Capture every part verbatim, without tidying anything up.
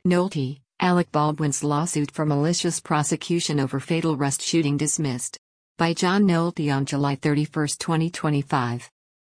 Nolte, Alec Baldwin's lawsuit for malicious prosecution over fatal Rust shooting dismissed. By John Nolte on July thirty-first, twenty twenty-five.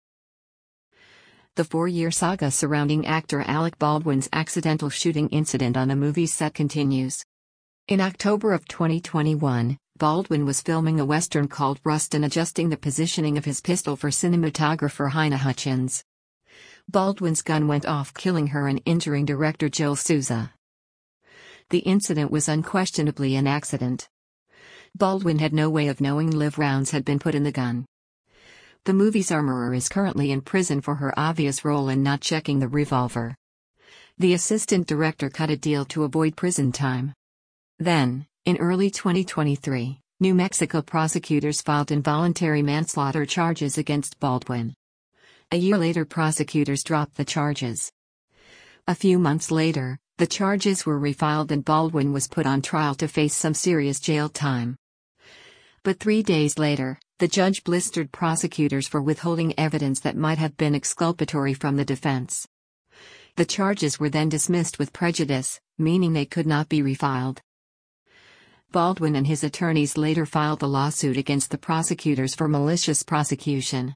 The four-year saga surrounding actor Alec Baldwin's accidental shooting incident on a movie set continues. In October of twenty twenty-one, Baldwin was filming a western called Rust and adjusting the positioning of his pistol for cinematographer Halyna Hutchins. Baldwin's gun went off, killing her and injuring director Joel Souza. The incident was unquestionably an accident. Baldwin had no way of knowing live rounds had been put in the gun. The movie's armorer is currently in prison for her obvious role in not checking the revolver. The assistant director cut a deal to avoid prison time. Then, in early twenty twenty-three, New Mexico prosecutors filed involuntary manslaughter charges against Baldwin. A year later, prosecutors dropped the charges. A few months later, the charges were refiled and Baldwin was put on trial to face some serious jail time. But three days later, the judge blistered prosecutors for withholding evidence that might have been exculpatory from the defense. The charges were then dismissed with prejudice, meaning they could not be refiled. Baldwin and his attorneys later filed a lawsuit against the prosecutors for malicious prosecution.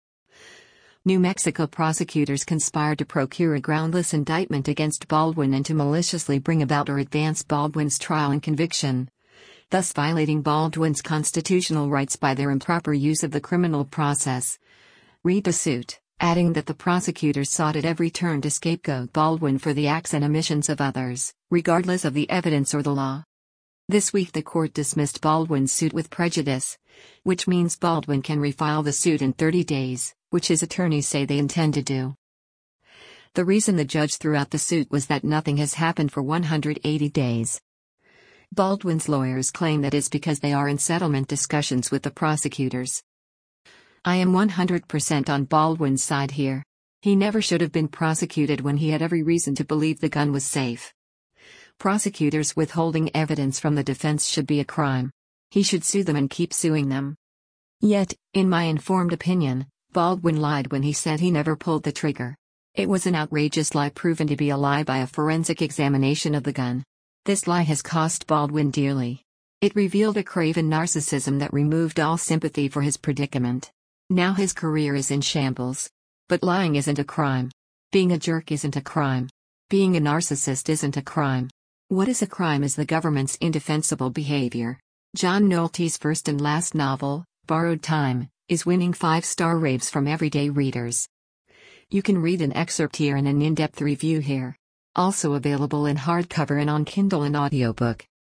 New Mexico prosecutors conspired to procure a groundless indictment against Baldwin and to maliciously bring about or advance Baldwin's trial and conviction, thus violating Baldwin's constitutional rights by their improper use of the criminal process. Read the suit, adding that the prosecutors sought at every turn to scapegoat Baldwin for the acts and omissions of others, regardless of the evidence or the law. This week the court dismissed Baldwin's suit with prejudice, which means Baldwin can refile the suit in thirty days, which his attorneys say they intend to do. The reason the judge threw out the suit was that nothing has happened for one hundred eighty days. Baldwin's lawyers claim that it's because they are in settlement discussions with the prosecutors. I am one hundred percent on Baldwin's side here. He never should have been prosecuted when he had every reason to believe the gun was safe. Prosecutors withholding evidence from the defense should be a crime. He should sue them and keep suing them. Yet, in my informed opinion, Baldwin lied when he said he never pulled the trigger. It was an outrageous lie proven to be a lie by a forensic examination of the gun. This lie has cost Baldwin dearly. It revealed a craven narcissism that removed all sympathy for his predicament. Now his career is in shambles. But lying isn't a crime. Being a jerk isn't a crime. Being a narcissist isn't a crime. What is a crime is the government's indefensible behavior. John Nolte's first and last novel, Borrowed Time, is winning five-star raves from everyday readers. You can read an excerpt here and an in-depth review here. Also available in hardcover and on Kindle and audiobook.